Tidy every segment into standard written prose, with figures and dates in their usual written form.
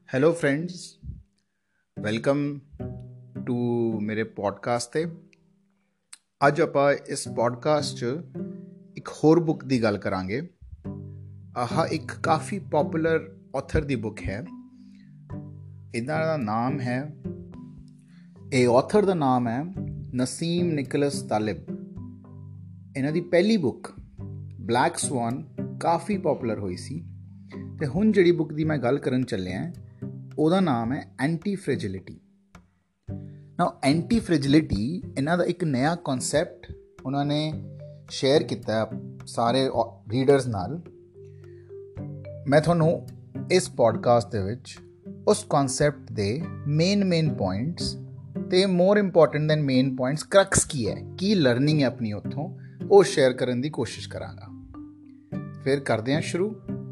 Hello friends, welcome to ਮੇਰੇ podcast 'ਤੇ। ਅੱਜ ਆਪਾਂ ਇਸ ਪੋਡਕਾਸਟ 'ਚ ਇੱਕ ਹੋਰ ਬੁੱਕ ਦੀ ਗੱਲ ਕਰਾਂਗੇ। ਆਹ ਇੱਕ ਕਾਫੀ ਪੋਪੂਲਰ ਆਥਰ ਦੀ ਬੁੱਕ ਹੈ। ਇਹਨਾਂ ਦਾ ਨਾਮ ਹੈ, ਇਹ ਆਥਰ ਦਾ ਨਾਮ ਹੈ ਨਸੀਮ ਨਿਕੋਲਸ ਤਾਲਿਬ। ਇਹਨਾਂ ਦੀ ਪਹਿਲੀ ਬੁੱਕ ਬਲੈਕ ਸਵਾਨ ਕਾਫੀ ਪੋਪੂਲਰ ਹੋਈ ਸੀ ਅਤੇ ਹੁਣ ਜਿਹੜੀ ਬੁੱਕ ਦੀ ਮੈਂ ਗੱਲ ਕਰਨ ਚੱਲਿਆ ਉਹਦਾ ਨਾਮ ਹੈ ਐਂਟੀ ਫ੍ਰੈਜਿਲਿਟੀ। ਨਾਓ ਐਂਟੀ ਫ੍ਰੈਜਿਲਿਟੀ ਇਹਨਾਂ ਦਾ ਇੱਕ ਨਇਆ ਕਨਸੈਪਟ ਉਹਨਾਂ ਨੇ ਸ਼ੇਅਰ ਕੀਤਾ ਸਾਰੇ ਰੀਡਰਸ ਨਾਲ। ਮੈਂ ਤੁਹਾਨੂੰ ਇਸ ਪੋਡਕਾਸਟ ਦੇ ਵਿੱਚ ਉਸ ਕਨਸੈਪਟ ਦੇ ਮੇਨ ਪੁਆਇੰਟਸ ਅਤੇ more important than main points crux ਕੀ ਲਰਨਿੰਗ ਹੈ ਆਪਣੀ ਉੱਥੋਂ, ਉਹ ਸ਼ੇਅਰ ਕਰਨ ਦੀ ਕੋਸ਼ਿਸ਼ ਕਰਾਂਗਾ। ਫਿਰ ਕਰਦੇ ਹਾਂ ਸ਼ੁਰੂ।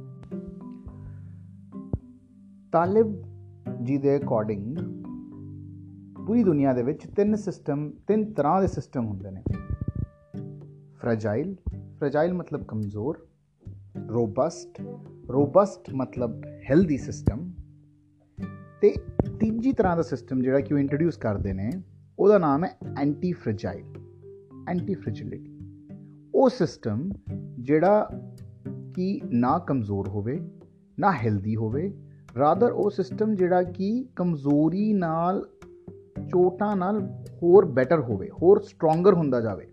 ਤਾਲਿਬ ਜੀ ਦੇ ਅਕੋਰਡਿੰਗ ਪੂਰੀ ਦੁਨੀਆ ਦੇ ਵਿੱਚ ਤਿੰਨ ਤਰ੍ਹਾਂ ਦੇ ਸਿਸਟਮ ਹੁੰਦੇ ਨੇ। ਫ੍ਰੈਜਾਈਲ ਮਤਲਬ ਕਮਜ਼ੋਰ, ਰੋਬਸਟ ਮਤਲਬ ਹੈਲਦੀ ਸਿਸਟਮ, ਤੇ ਤੀਜੀ ਤਰ੍ਹਾਂ ਦਾ ਸਿਸਟਮ ਜਿਹੜਾ ਕਿ ਉਹ ਇੰਟਰੋਡਿਊਸ ਕਰਦੇ ਨੇ ਉਹਦਾ ਨਾਮ ਹੈ ਐਂਟੀ ਫ੍ਰੈਜਿਲਿਟੀ। ਉਹ ਸਿਸਟਮ ਜਿਹੜਾ ਕਿ ਨਾ ਕਮਜ਼ੋਰ ਹੋਵੇ ਨਾ ਹੈਲਦੀ ਹੋਵੇ, ਰਾਦਰ ਉਹ ਸਿਸਟਮ ਜਿਹੜਾ ਕਿ ਕਮਜ਼ੋਰੀ ਨਾਲ, ਚੋਟਾਂ ਨਾਲ ਹੋਰ ਬੈਟਰ ਹੋਵੇ, ਹੋਰ ਸਟਰੋਂਗਰ ਹੁੰਦਾ ਜਾਵੇ।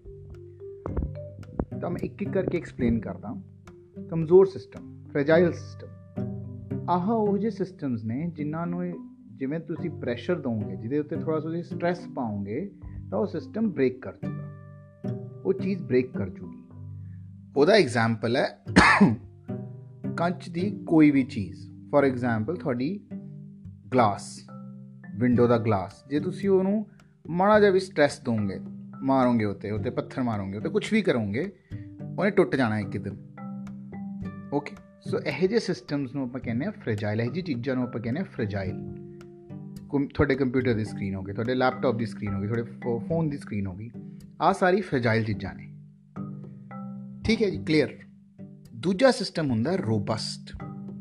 ਤਾਂ ਮੈਂ ਇੱਕ ਕਰਕੇ ਐਕਸਪਲੇਨ ਕਰਦਾ। ਕਮਜ਼ੋਰ ਸਿਸਟਮ, ਫ੍ਰੈਜਾਈਲ ਸਿਸਟਮ, ਆਹ ਉਹ ਜਿਹੇ ਸਿਸਟਮਸ ਨੇ ਜਿਨ੍ਹਾਂ ਨੂੰ ਜਿਵੇਂ ਤੁਸੀਂ ਪ੍ਰੈਸ਼ਰ ਦਿਓਗੇ, ਜਿਹਦੇ ਉੱਤੇ ਥੋੜ੍ਹਾ ਤੁਸੀਂ ਸਟਰੈਸ ਪਾਓਗੇ ਤਾਂ ਉਹ ਸਿਸਟਮ ਬ੍ਰੇਕ ਕਰ ਜੂਗਾ, ਉਹ ਚੀਜ਼ ਬ੍ਰੇਕ ਕਰ ਜੂਗੀ। ਉਹਦਾ ਐਗਜ਼ਾਮਪਲ ਹੈ ਕੱਚ ਦੀ ਕੋਈ ਵੀ ਚੀਜ਼। ਫੋਰ ਐਗਜ਼ਾਮਪਲ ਤੁਹਾਡੀ ਗਲਾਸ, ਵਿੰਡੋ ਦਾ ਗਲਾਸ, ਜੇ ਤੁਸੀਂ ਉਹਨੂੰ ਮਾੜਾ ਜਿਹਾ ਵੀ ਸਟਰੈਸ ਦੋਗੇ, ਮਾਰੋਗੇ ਉੱਤੇ ਪੱਥਰ ਮਾਰੋਗੇ, ਉੱਤੇ ਕੁਛ ਵੀ ਕਰੋਗੇ, ਉਹਨੇ ਟੁੱਟ ਜਾਣਾ ਇੱਕ ਦਿਨ। ਓਕੇ, ਸੋ ਇਹੋ ਜਿਹੇ ਸਿਸਟਮਸ ਨੂੰ ਆਪਾਂ ਕਹਿੰਦੇ ਹਾਂ ਫ੍ਰੈਜਾਈਲ। ਇਹੋ ਜਿਹੀ ਚੀਜ਼ਾਂ ਨੂੰ ਆਪਾਂ ਕਹਿੰਦੇ ਹਾਂ ਫ੍ਰੈਜਾਈਲ। ਤੁਹਾਡੇ ਕੰਪਿਊਟਰ ਦੀ ਸਕਰੀਨ ਹੋ ਗਈ, ਤੁਹਾਡੇ ਲੈਪਟਾਪ ਦੀ ਸਕਰੀਨ ਹੋ ਗਈ, ਤੁਹਾਡੇ ਫੋਨ ਦੀ ਸਕਰੀਨ ਹੋ ਗਈ, ਆਹ ਸਾਰੀ ਫ੍ਰੈਜਾਈਲ ਚੀਜ਼ਾਂ ਨੇ। ਠੀਕ ਹੈ ਜੀ, ਕਲੀਅਰ। ਦੂਜਾ ਸਿਸਟਮ ਹੁੰਦਾ ਰੋਬਸਟ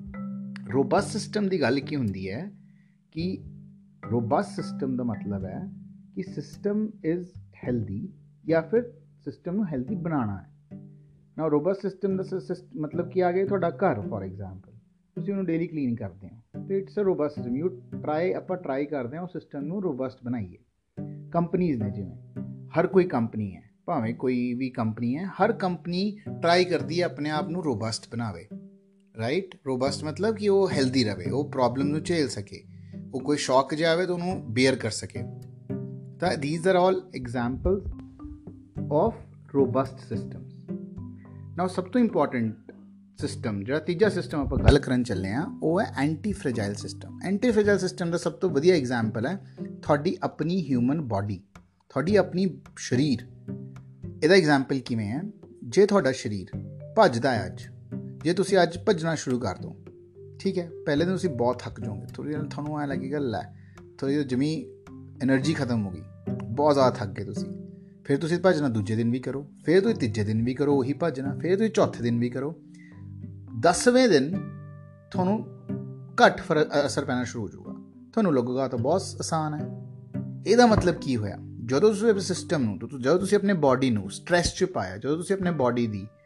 ਸਿਸਟਮ ਦੀ ਗੱਲ ਕੀ ਹੁੰਦੀ ਹੈ ਕਿ ਰੋਬਸਟ ਸਿਸਟਮ ਦਾ ਮਤਲਬ ਹੈ ਕਿ ਸਿਸਟਮ ਇਜ਼ ਹੈਲਦੀ ਜਾਂ ਫਿਰ ਸਿਸਟਮ ਨੂੰ ਹੈਲਦੀ ਬਣਾਉਣਾ ਹੈ। ਨਾ ਰੋਬਸਟ ਸਿਸਟਮ ਦਾ ਮਤਲਬ ਕੀ ਆ ਗਿਆ, ਤੁਹਾਡਾ ਘਰ ਫੋਰ ਐਗਜ਼ਾਮਪਲ, ਤੁਸੀਂ ਉਹਨੂੰ ਡੇਲੀ ਕਲੀਨ ਕਰਦੇ ਹੋ ਅਤੇ ਇਟਸ ਅ ਰੋਬਸਟ ਸਿਸਟਮ। ਆਪਾਂ ਟਰਾਈ ਕਰਦੇ ਹਾਂ ਉਹ ਸਿਸਟਮ ਨੂੰ ਰੋਬਸਟ ਬਣਾਈਏ। ਕੰਪਨੀਜ਼ ਨੇ, ਜਿਵੇਂ ਹਰ ਕੋਈ ਕੰਪਨੀ ਹੈ, ਭਾਵੇਂ ਕੋਈ ਵੀ ਕੰਪਨੀ ਹੈ, ਹਰ ਕੰਪਨੀ ਟਰਾਈ ਕਰਦੀ ਹੈ ਆਪਣੇ ਆਪ ਨੂੰ ਰੋਬਸਟ ਬਣਾਵੇ, ਰਾਈਟ। ਰੋਬਸਟ ਮਤਲਬ ਕਿ ਉਹ ਹੈਲਦੀ ਰਹੇ, ਉਹ ਪ੍ਰੋਬਲਮ ਨੂੰ ਝੇਲ ਸਕੇ, ਉਹ ਕੋਈ ਸ਼ੌਕ ਜਿਹਾ ਆਵੇ ਤਾਂ ਉਹਨੂੰ ਬੇਅਰ ਕਰ ਸਕੇ। ਤਾਂ these are all examples of robust systems. Now ਸਭ ਤੋਂ ਇੰਪੋਰਟੈਂਟ ਸਿਸਟਮ, ਜਿਹੜਾ ਤੀਜਾ ਸਿਸਟਮ ਆਪਾਂ ਗੱਲ ਕਰਨ ਚੱਲੇ ਹਾਂ, ਉਹ ਹੈ anti fragile system. Anti fragile system ਦਾ ਸਭ ਤੋਂ ਵਧੀਆ ਐਗਜ਼ਾਮਪਲ ਹੈ ਤੁਹਾਡੀ ਆਪਣੀ ਹਿਊਮਨ ਬਾਡੀ, ਤੁਹਾਡੀ ਆਪਣੀ ਸਰੀਰ। ਇਹਦਾ ਐਗਜ਼ਾਮਪਲ ਕਿਵੇਂ ਹੈ, ਜੇ ਤੁਹਾਡਾ ਸਰੀਰ ਭੱਜਦਾ ਹੈ, ਜੇ ਤੁਸੀਂ ਅੱਜ ਭੱਜਣਾ ਸ਼ੁਰੂ ਕਰ ਦਿਓ, ਠੀਕ ਹੈ, ਪਹਿਲੇ ਦਿਨ ਤੁਸੀਂ ਬਹੁਤ ਥੱਕ ਜਾਓਗੇ, ਥੋੜ੍ਹੀ ਦੇਰ ਤੁਹਾਨੂੰ ਐਂ ਲੱਗੇਗਾ ਲੈ ਥੋੜ੍ਹੀ ਜਿਹੀ ਜਮੀ ਐਨਰਜੀ ਖਤਮ ਹੋ ਗਈ, ਬਹੁਤ ਜ਼ਿਆਦਾ ਥੱਕ ਗਏ ਤੁਸੀਂ। ਫਿਰ ਤੁਸੀਂ ਭੱਜਣਾ ਦੂਜੇ ਦਿਨ ਵੀ ਕਰੋ, ਫਿਰ ਤੁਸੀਂ ਤੀਜੇ ਦਿਨ ਵੀ ਕਰੋ ਉਹੀ ਭੱਜਣਾ, ਫਿਰ ਤੁਸੀਂ ਚੌਥੇ ਦਿਨ ਵੀ ਕਰੋ। 10ਵੇਂ ਦਿਨ ਤੁਹਾਨੂੰ ਘੱਟ ਅਸਰ ਪੈਣਾ ਸ਼ੁਰੂ ਹੋ ਜਾਊਗਾ, ਤੁਹਾਨੂੰ ਲੱਗੂਗਾ ਤਾਂ ਬਹੁਤ ਆਸਾਨ ਹੈ। ਇਹਦਾ ਮਤਲਬ ਕੀ ਹੋਇਆ, ਜਦੋਂ ਤੁਸੀਂ ਆਪਣੇ ਸਿਸਟਮ ਨੂੰ, ਜਦੋਂ ਤੁਸੀਂ ਆਪਣੇ ਬਾਡੀ ਨੂੰ ਸਟਰੈਸ 'ਚ ਪਾਇਆ, ਜਦੋਂ ਤੁਸੀਂ ਆਪਣੇ ਬਾਡੀ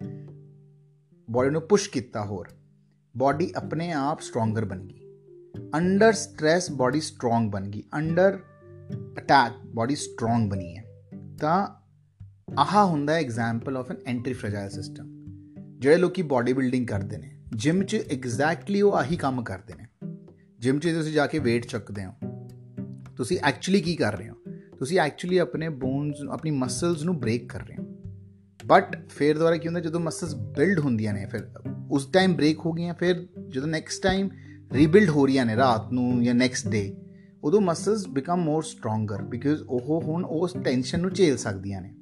ਨੂੰ ਪੁਸ਼ ਕੀਤਾ, ਹੋਰ ਬਾਡੀ ਆਪਣੇ ਆਪ ਸਟਰੋਂਗਰ ਬਣ ਗਈ। ਅੰਡਰ ਸਟਰੈਸ ਬਾਡੀ ਸਟਰੋਂਗ ਬਣ ਗਈ, ਅੰਡਰ ਅਟੈਕ ਬਾਡੀ ਸਟਰੋਂਗ ਬਣੀ ਹੈ। ਤਾਂ ਆਹ ਹੁੰਦਾ example of an anti fragile system. ਜਿਹੜੇ ਲੋਕ ਬਾਡੀ ਬਿਲਡਿੰਗ ਕਰਦੇ ਨੇ ਜਿਮ 'ਚ, ਐਗਜ਼ੈਕਟਲੀ ਉਹ ਆਹੀ ਕੰਮ ਕਰਦੇ ਨੇ। ਜਿਮ 'ਚ ਤੁਸੀਂ ਜਾ ਕੇ ਵੇਟ ਚੱਕਦੇ ਹੋ, ਤੁਸੀਂ ਐਕਚੁਅਲੀ ਕੀ ਕਰ ਰਹੇ ਹੋ, ਤੁਸੀਂ ਐਕਚੁਅਲੀ ਆਪਣੇ ਬੋਨਸ, ਆਪਣੀ ਮਸਲਸ ਨੂੰ ਬ੍ਰੇਕ ਕਰ ਰਹੇ ਹੋ। ਬਟ ਫਿਰ ਦੁਬਾਰਾ ਕੀ ਹੁੰਦਾ, ਜਦੋਂ ਮਸਲਸ ਬਿਲਡ ਹੁੰਦੀਆਂ ਨੇ, ਫਿਰ ਉਸ ਟਾਈਮ ਬ੍ਰੇਕ ਹੋ ਗਈਆਂ, ਫਿਰ ਜਦੋਂ ਨੈਕਸਟ ਟਾਈਮ ਰੀਬਿਲਡ ਹੋ ਰਹੀਆਂ ਨੇ ਰਾਤ ਨੂੰ ਜਾਂ ਨੈਕਸਟ ਡੇ, ਉਦੋਂ muscles become more stronger, because ਉਹ ਹੁਣ ਉਸ ਟੈਨਸ਼ਨ ਨੂੰ ਝੇਲ ਸਕਦੀਆਂ ਨੇ।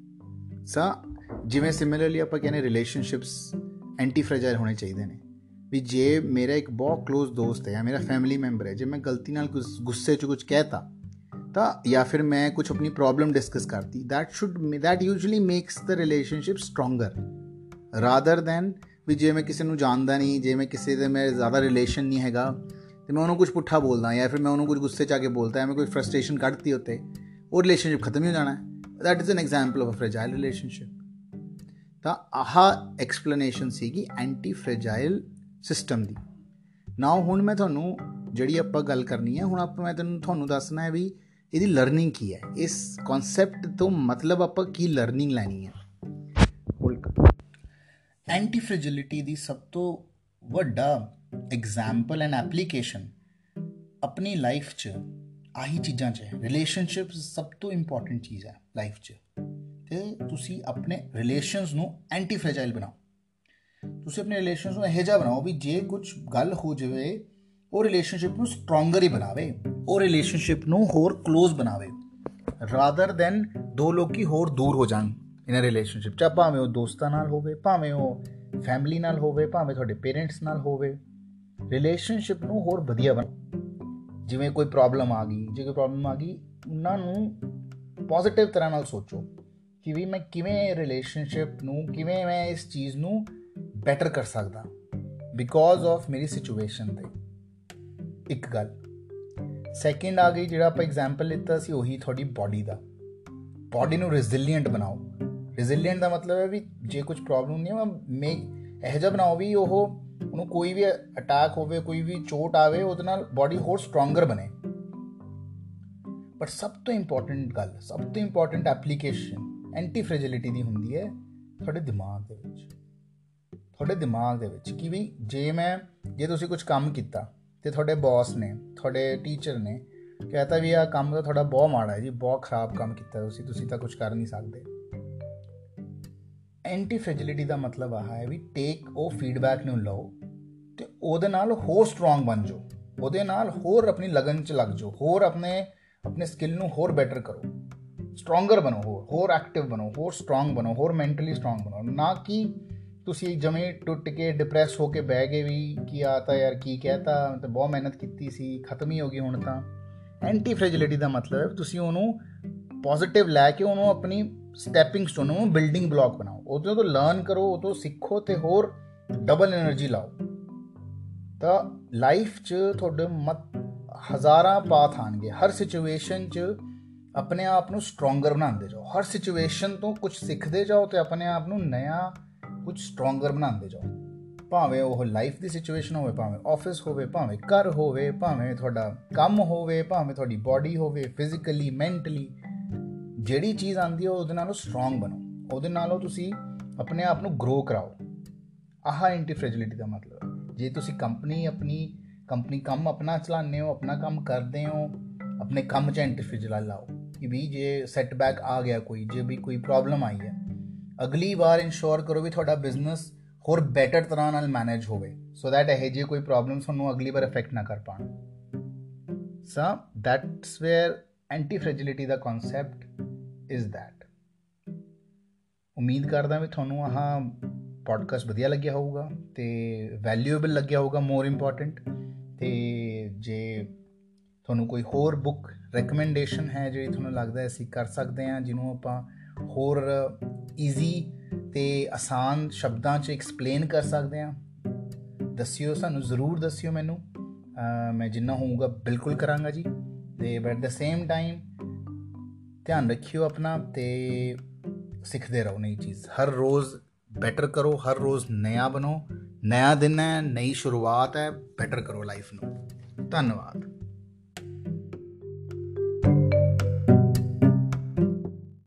ਜਿਵੇਂ ਸਿਮਿਲਰਲੀ ਆਪਾਂ ਕਹਿੰਦੇ ਰਿਲੇਸ਼ਨਸ਼ਿਪਸ ਐਂਟੀ ਫ੍ਰੈਜਾਈਲ ਹੋਣੇ ਚਾਹੀਦੇ ਨੇ। ਵੀ ਜੇ ਮੇਰਾ ਇੱਕ ਬਹੁਤ ਕਲੋਜ਼ ਦੋਸਤ ਹੈ ਜਾਂ ਮੇਰਾ ਫੈਮਿਲੀ ਮੈਂਬਰ ਹੈ, ਜੇ ਮੈਂ ਗਲਤੀ ਨਾਲ ਗੁੱਸੇ 'ਚ ਕੁਝ ਕਹਿ ਤਾ, ਤਾਂ ਜਾਂ ਫਿਰ ਮੈਂ ਕੁਛ ਆਪਣੀ ਪ੍ਰੋਬਲਮ ਡਿਸਕਸ ਕਰਤੀ, that usually makes the relationship stronger rather than ਵੀ ਜੇ ਮੈਂ ਕਿਸੇ ਨੂੰ ਜਾਣਦਾ ਨਹੀਂ, ਜੇ ਮੈਂ ਕਿਸੇ ਦੇ ਮੇਰੇ ਜ਼ਿਆਦਾ ਰਿਲੇਸ਼ਨ ਨਹੀਂ ਹੈਗਾ ਅਤੇ ਤੇ ਮੈਂ ਉਹਨੂੰ ਕੁਝ ਪੁੱਠਾ ਬੋਲਦਾ ਜਾਂ ਫਿਰ ਮੈਂ ਉਹਨੂੰ ਕੁਝ ਗੁੱਸੇ 'ਚ ਆ ਕੇ ਬੋਲਦਾ ਜਾਂ ਮੈਂ ਕੋਈ ਫਰਸਟ੍ਰੇਸ਼ਨ ਕੱਢਤੀ ਉੱਤੇ, ਉਹ ਰਿਲੇਸ਼ਨਸ਼ਿਪ ਖਤਮ ਹੀ ਹੋ ਜਾਣਾ। That is an example of a fragile relationship. ਤਾਂ ਆਹ ਐਕਸਪਲੇਨੇਸ਼ਨ ਸੀਗੀ ਐਂਟੀ ਫ੍ਰੈਜਾਈਲ ਸਿਸਟਮ ਦੀ। ਨਾਓ ਹੁਣ ਮੈਂ ਤੁਹਾਨੂੰ ਜਿਹੜੀ ਆਪਾਂ ਗੱਲ ਕਰਨੀ ਹੈ, ਹੁਣ ਮੈਂ ਤੁਹਾਨੂੰ ਦੱਸਣਾ ਹੈ ਵੀ ਇਹਦੀ ਲਰਨਿੰਗ ਕੀ ਹੈ, ਇਸ ਕਨਸੈਪਟ ਤੋਂ ਮਤਲਬ ਆਪਾਂ ਕੀ ਲਰਨਿੰਗ ਲੈਣੀ ਹੈ। ਐਂਟੀ ਫ੍ਰੈਜਿਲਿਟੀ ਦੀ ਸਭ ਤੋਂ ਵੱਡਾ ਐਗਜ਼ਾਮਪਲ ਐਂਡ ਐਪਲੀਕੇਸ਼ਨ ਆਪਣੀ ਲਾਈਫ 'ਚ ਆਹੀ ਚੀਜ਼ਾਂ 'ਚ ਹੈ। ਰਿਲੇਸ਼ਨਸ਼ਿਪ ਸਭ ਤੋਂ ਇੰਪੋਰਟੈਂਟ ਚੀਜ਼ ਹੈ ਲਾਈਫ 'ਚ, ਅਤੇ ਤੁਸੀਂ ਆਪਣੇ ਰਿਲੇਸ਼ਨਸ ਨੂੰ ਐਂਟੀ ਫ੍ਰੈਜਾਈਲ ਬਣਾਓ। ਤੁਸੀਂ ਆਪਣੇ ਰਿਲੇਸ਼ਨਸ ਨੂੰ ਇਹੋ ਜਿਹਾ ਬਣਾਓ ਵੀ ਜੇ ਕੁਝ ਗੱਲ ਹੋ ਜਾਵੇ ਉਹ ਰਿਲੇਸ਼ਨਸ਼ਿਪ ਨੂੰ ਸਟਰੋਂਗਰ ਹੀ ਬਣਾਵੇ, ਉਹ ਰਿਲੇਸ਼ਨਸ਼ਿਪ ਨੂੰ ਹੋਰ ਕਲੋਜ਼ ਬਣਾਵੇ, ਰਾਦਰ ਦੈਨ ਦੋ ਲੋਕੀ ਹੋਰ ਦੂਰ ਹੋ ਜਾਣ ਇਹਨਾਂ ਰਿਲੇਸ਼ਨਸ਼ਿਪ 'ਚ। ਭਾਵੇਂ ਉਹ ਦੋਸਤਾਂ ਨਾਲ ਹੋਵੇ, ਭਾਵੇਂ ਉਹ ਫੈਮਿਲੀ ਨਾਲ ਹੋਵੇ, ਭਾਵੇਂ ਤੁਹਾਡੇ ਪੇਰੈਂਟਸ ਨਾਲ ਹੋਵੇ, ਰਿਲੇਸ਼ਨਸ਼ਿਪ ਨੂੰ ਹੋਰ ਵਧੀਆ ਬਣਾਓ। ਜਿਵੇਂ ਕੋਈ ਪ੍ਰੋਬਲਮ ਆ ਗਈ ਉਹਨਾਂ ਨੂੰ ਪੋਜ਼ੀਟਿਵ ਤਰ੍ਹਾਂ ਨਾਲ ਸੋਚੋ ਕਿ ਵੀ ਮੈਂ ਕਿਵੇਂ ਰਿਲੇਸ਼ਨਸ਼ਿਪ ਨੂੰ, ਕਿਵੇਂ ਮੈਂ ਇਸ ਚੀਜ਼ ਨੂੰ ਬੈਟਰ ਕਰ ਸਕਦਾ ਬਿਕੋਜ਼ ਆਫ ਮੇਰੀ ਸਿਚੁਏਸ਼ਨ 'ਤੇ। ਇੱਕ ਗੱਲ। ਸੈਕਿੰਡ ਆ ਗਈ, ਜਿਹੜਾ ਆਪਾਂ ਐਗਜ਼ਾਮਪਲ ਲਿੱਤਾ ਸੀ ਉਹੀ ਤੁਹਾਡੀ ਬੋਡੀ ਦਾ। ਬੋਡੀ ਨੂੰ ਰੈਜ਼ੀਲੀਐਂਟ ਬਣਾਓ। ਰੈਜ਼ੀਲੀਐਂਟ ਦਾ ਮਤਲਬ ਹੈ ਵੀ ਜੇ ਕੁਝ ਪ੍ਰੋਬਲਮ ਨਹੀਂ ਹੈ, ਮੈਂ ਇਹੋ ਜਿਹਾ ਬਣਾਓ ਵੀ ਉਹਨੂੰ ਕੋਈ ਵੀ ਅਟੈਕ ਹੋਵੇ, ਕੋਈ ਵੀ ਚੋਟ ਆਵੇ, ਉਹਦੇ ਨਾਲ ਬੋਡੀ ਹੋਰ ਸਟਰੋਂਗਰ ਬਣੇ। ਬਟ ਸਭ ਤੋਂ ਇੰਪੋਰਟੈਂਟ ਗੱਲ, ਸਭ ਤੋਂ ਇੰਪੋਰਟੈਂਟ ਐਪਲੀਕੇਸ਼ਨ ਐਂਟੀ ਫ੍ਰੈਜਿਲਿਟੀ ਦੀ ਹੁੰਦੀ ਹੈ ਤੁਹਾਡੇ ਦਿਮਾਗ ਦੇ ਵਿੱਚ। ਤੁਹਾਡੇ ਦਿਮਾਗ ਦੇ ਵਿੱਚ ਕਿ ਵੀ ਜੇ ਤੁਸੀਂ ਕੁਝ ਕੰਮ ਕੀਤਾ ਅਤੇ ਤੁਹਾਡੇ ਬੌਸ ਨੇ, ਤੁਹਾਡੇ ਟੀਚਰ ਨੇ ਕਹਿਤਾ ਵੀ ਆਹ ਕੰਮ ਤਾਂ ਤੁਹਾਡਾ ਬਹੁਤ ਮਾੜਾ ਹੈ ਜੀ, ਬਹੁਤ ਖਰਾਬ ਕੰਮ ਕੀਤਾ ਤੁਸੀਂ ਤਾਂ ਕੁਝ ਕਰ ਨਹੀਂ ਸਕਦੇ। ਐਂਟੀ ਫ੍ਰੈਜਿਲਿਟੀ ਦਾ ਮਤਲਬ ਆਹ ਹੈ ਵੀ ਉਹ ਫੀਡਬੈਕ ਨੂੰ ਲਓ ਅਤੇ ਉਹਦੇ ਨਾਲ ਹੋਰ ਸਟਰੋਂਗ ਬਣ ਜਾਓ, ਉਹਦੇ ਨਾਲ ਹੋਰ ਆਪਣੀ ਲਗਨ 'ਚ ਲੱਗ ਜਾਓ, ਹੋਰ ਆਪਣੇ ਸਕਿੱਲ ਨੂੰ ਹੋਰ ਬੈਟਰ ਕਰੋ, ਸਟਰੋਂਗਰ ਬਣੋ, ਹੋਰ ਐਕਟਿਵ ਬਣੋ, ਹੋਰ ਸਟਰੋਂਗ ਬਣੋ, ਹੋਰ ਮੈਂਟਲੀ ਸਟਰੋਂਗ ਬਣੋ। ਨਾ ਕਿ ਤੁਸੀਂ ਜਮੇ ਟੁੱਟ ਕੇ ਡਿਪਰੈਸ ਹੋ ਕੇ ਬਹਿ ਗਏ ਵੀ ਕੀ ਆ ਤਾਂ ਯਾਰ ਕੀ ਕਹਿਤਾ, ਤੇ ਬਹੁਤ ਮਿਹਨਤ ਕੀਤੀ ਸੀ, ਖਤਮ ਹੀ ਹੋ ਗਈ ਹੁਣ ਤਾਂ। ਐਂਟੀ ਫ੍ਰੈਜਿਲਿਟੀ ਦਾ ਮਤਲਬ ਹੈ ਤੁਸੀਂ ਉਹਨੂੰ ਪੋਜ਼ੀਟਿਵ ਲੈ ਕੇ ਉਹਨੂੰ ਆਪਣੀ ਸਟੈਪਿੰਗ ਸਟੋਨ, ਉਹਨੂੰ ਬਿਲਡਿੰਗ ਬਲੋਕ ਬਣਾਓ, ਉਹਦੇ ਤੋਂ ਲਰਨ ਕਰੋ, ਉਹ ਤੋਂ ਸਿੱਖੋ ਅਤੇ ਹੋਰ ਡਬਲ ਐਨਰਜੀ ਲਾਓ। ਤਾਂ ਲਾਈਫ 'ਚ ਤੁਹਾਡੇ ਹਜ਼ਾਰਾਂ ਪਾਥ ਆਉਣਗੇ। ਹਰ ਸਿਚੁਏਸ਼ਨ 'ਚ ਆਪਣੇ ਆਪ ਨੂੰ ਸਟਰੋਂਗਰ ਬਣਾਉਂਦੇ ਜਾਓ, ਹਰ ਸਿਚੁਏਸ਼ਨ ਤੋਂ ਕੁਝ ਸਿੱਖਦੇ ਜਾਓ ਅਤੇ ਆਪਣੇ ਆਪ ਨੂੰ ਨਇਆ ਕੁਝ ਸਟਰੋਂਗਰ ਬਣਾਉਂਦੇ ਜਾਓ। ਭਾਵੇਂ ਉਹ ਲਾਈਫ ਦੀ ਸਿਚੁਏਸ਼ਨ ਹੋਵੇ, ਭਾਵੇਂ ਆਫਿਸ ਹੋਵੇ, ਭਾਵੇਂ ਘਰ ਹੋਵੇ, ਭਾਵੇਂ ਤੁਹਾਡਾ ਕੰਮ ਹੋਵੇ, ਭਾਵੇਂ ਤੁਹਾਡੀ ਬੋਡੀ ਹੋਵੇ, ਫਿਜ਼ੀਕਲੀ, ਮੈਂਟਲੀ, ਜਿਹੜੀ ਚੀਜ਼ ਆਉਂਦੀ ਹੈ ਉਹਦੇ ਨਾਲੋਂ ਸਟਰੋਂਗ ਬਣੋ, ਉਹਦੇ ਨਾਲੋਂ ਤੁਸੀਂ ਆਪਣੇ ਆਪ ਨੂੰ ਗਰੋ ਕਰਾਓ। ਆਹ ਐਂਟੀ ਫ੍ਰੈਜਿਲਿਟੀ ਦਾ ਮਤਲਬ ਹੈ। ਜੇ ਤੁਸੀਂ ਆਪਣੀ ਕੰਮ ਆਪਣਾ ਚਲਾਉਂਦੇ ਹੋ, ਆਪਣਾ ਕੰਮ ਕਰਦੇ ਹੋ, ਆਪਣੇ ਕੰਮ 'ਚ ਐਂਟੀ ਫ੍ਰੈਜਿਲ ਲਾਓ ਕਿ ਵੀ ਜੇ ਸੈਟਬੈਕ ਆ ਗਿਆ, ਜੇ ਵੀ ਕੋਈ ਪ੍ਰੋਬਲਮ ਆਈ ਹੈ, ਅਗਲੀ ਵਾਰ ਇਨਸ਼ੋਰ ਕਰੋ ਵੀ ਤੁਹਾਡਾ ਬਿਜ਼ਨਸ ਹੋਰ ਬੈਟਰ ਤਰ੍ਹਾਂ ਨਾਲ ਮੈਨੇਜ ਹੋਵੇ, ਸੋ ਦੈਟ ਇਹੋ ਜਿਹੀ ਕੋਈ ਪ੍ਰੋਬਲਮ ਤੁਹਾਨੂੰ ਅਗਲੀ ਵਾਰ ਅਫੈਕਟ ਨਾ ਕਰ ਪਾਉਣ। So that's where anti fragility ਦਾ ਕਨਸੈਪਟ ਇਜ਼ ਦੈਟ। ਉਮੀਦ ਕਰਦਾ ਵੀ ਤੁਹਾਨੂੰ ਆਹ ਪੋਡਕਾਸਟ ਵਧੀਆ ਲੱਗਿਆ ਹੋਊਗਾ ਅਤੇ ਵੈਲਿਊਏਬਲ ਲੱਗਿਆ ਹੋਊਗਾ, ਮੋਰ ਇੰਪੋਰਟੈਂਟ। ਅਤੇ ਜੇ ਤੁਹਾਨੂੰ ਕੋਈ ਹੋਰ ਬੁੱਕ ਰეკਮੈਂਡੇਸ਼ਨ ਹੈ ਜਿਹੜੀ ਤੁਹਾਨੂੰ ਲੱਗਦਾ ਅਸੀਂ ਕਰ ਸਕਦੇ ਹਾਂ, ਜਿਹਨੂੰ ਆਪਾਂ ਹੋਰ ਈਜ਼ੀ ਅਤੇ ਆਸਾਨ ਸ਼ਬਦਾਂ 'ਚ ਐਕਸਪਲੇਨ ਕਰ ਸਕਦੇ ਹਾਂ, ਦੱਸਿਓ, ਸਾਨੂੰ ਜ਼ਰੂਰ ਦੱਸਿਓ ਮੈਨੂੰ। ਮੈਂ ਜਿੰਨਾ ਹੋਊਗਾ ਬਿਲਕੁਲ ਕਰਾਂਗਾ ਜੀ। ਅਤੇ but at the same time ਧਿਆਨ ਰੱਖਿਓ ਆਪਣਾ ਅਤੇ ਸਿੱਖਦੇ ਰਹੋ ਨਈ ਚੀਜ਼। ਹਰ ਰੋਜ਼ ਬੈਟਰ ਕਰੋ, ਹਰ ਰੋਜ਼ ਨया ਬਣੋ। ਨया ਦਿਨ ਹੈ, ਨਈ ਸ਼ੁਰੂਆਤ ਹੈ, ਬੈਟਰ ਕਰੋ ਲਾਈਫ ਨੂੰ। ਧੰਨਵਾਦ।